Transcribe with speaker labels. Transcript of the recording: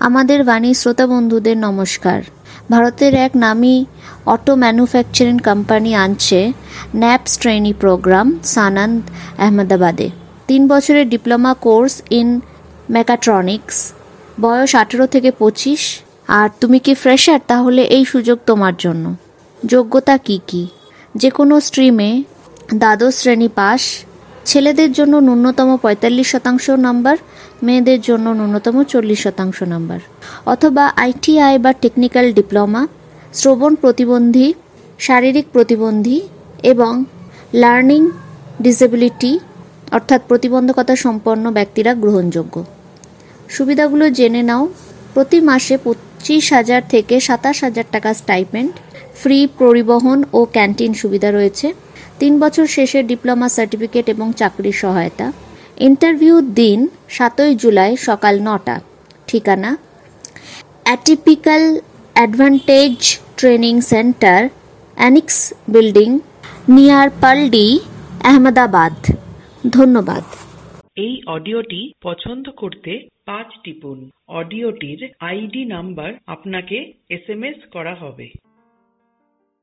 Speaker 1: আমাদের বাণী শ্রোতা বন্ধুদের নমস্কার। ভারতের এক নামী অটো ম্যানুফ্যাকচারিং কোম্পানি আনছে ন্যাপস ট্রেনি প্রোগ্রাম সানন্দ আহমেদাবাদে। 3 বছরের ডিপ্লোমা কোর্স ইন মেকাট্রনিক্স, বয়স 18 থেকে 25। আর তুমি কি ফ্রেশার? তাহলে এই সুযোগ তোমার জন্য। যোগ্যতা কি কি? যে কোনো স্ট্রিমে দ্বাদশ শ্রেণী পাস। ছেলেদের জন্য ন্যূনতম 45% নাম্বার, মেয়েদের জন্য ন্যূনতম 40% নাম্বার, অথবা ITI বা টেকনিক্যাল ডিপ্লোমা। শ্রবণ প্রতিবন্ধী, শারীরিক প্রতিবন্ধী এবং লার্নিং ডিসেবিলিটি অর্থাৎ প্রতিবন্ধকতা সম্পন্ন ব্যক্তিরা গ্রহণযোগ্য। সুবিধাগুলো জেনে নাও। প্রতি মাসে 25,000 থেকে 27,000 টাকা স্টাইপেন্ড, ফ্রি পরিবহন ও ক্যান্টিন সুবিধা রয়েছে। 3 বছর শেষে ডিপ্লোমা সার্টিফিকেট এবং চাকরির সহায়তা। ইন্টারভিউ দিন 7 জুলাই সকাল 9টা। ঠিকানা atypical advantage training centre, annex building, near Paldi, Ahmedabad. ধন্যবাদ।
Speaker 2: এই অডিওটি পছন্দ করতে 5 টিপুন। অডিওটির ID নাম্বার আপনাকে SMS করা হবে।